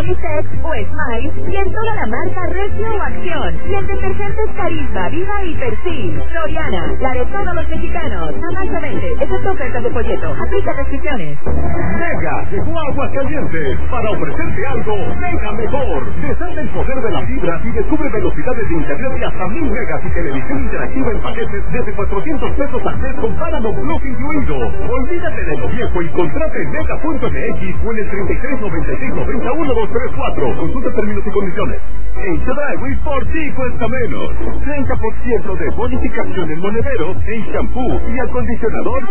Unisex o Smile y en toda la marca Regio o Acción. Y en detergentes Carisma, Viva y Persil. Soriana, la de todos los mexicanos. A más de 20, excepto ofertas de folleto. Aplica restricciones. Mega llegó a Aguascalientes para ofrecerte algo mega mejor. Desata el poder de la fibra y descubre velocidades de internet de hasta 1000 megas y televisión interactiva en paquetes desde 400 pesos al mes con Paramount Plus incluido. Olvídate de lo viejo y contrate en mega.mx o en el 33 96 90 1234. Consulta términos y condiciones. En Chedraui por ti cuesta menos. 30% de bonificación en monedero, en shampoo y acondicionador